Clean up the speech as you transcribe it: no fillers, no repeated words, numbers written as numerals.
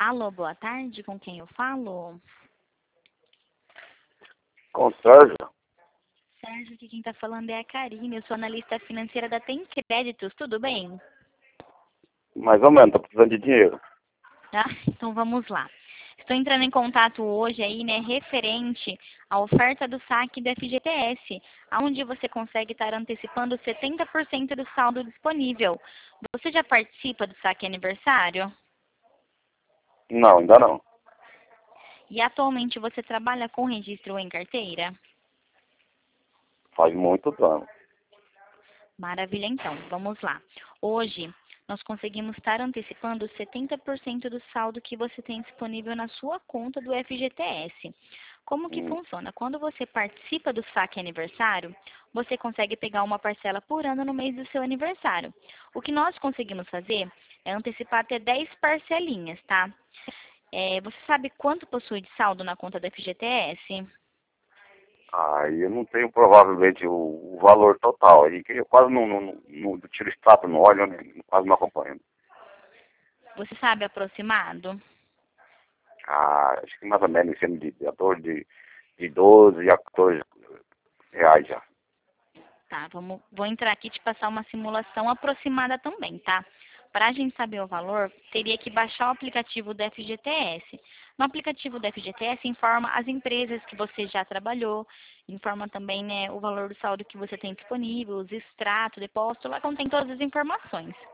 Alô, boa tarde, com quem eu falo? Com Sérgio, Sérgio, aqui quem está falando é a Karine, eu sou analista financeira da Tem Créditos, tudo bem? mais ou menos, tô precisando de dinheiro. Ah, então vamos lá. Estou entrando em contato hoje aí, né, referente à oferta do saque do FGTS, onde você consegue estar antecipando 70% do saldo disponível. Você já participa do saque aniversário? Não, ainda não. E atualmente você trabalha com registro em carteira? Faz muito tempo. Maravilha, então, vamos lá. Hoje, nós conseguimos estar antecipando 70% do saldo que você tem disponível na sua conta do FGTS. Como que Hum. funciona? Quando você participa do saque aniversário, você consegue pegar uma parcela por ano no mês do seu aniversário. O que nós conseguimos fazer é antecipar até 10 parcelinhas, tá? Você sabe quanto possui de saldo na conta do FGTS? Aí eu não tenho provavelmente o valor total. Aí que eu quase não tiro extrato, não olho, né? Quase não acompanho. Você sabe aproximado? Acho que mais ou menos em cima de 12 a 14 reais já. Tá, vou entrar aqui e te passar uma simulação aproximada também, tá? Para a gente saber o valor, teria que baixar o aplicativo do FGTS. No aplicativo do FGTS informa as empresas que você já trabalhou, informa também, né, o valor do saldo que você tem disponível, os extratos, depósito, lá contém todas as informações.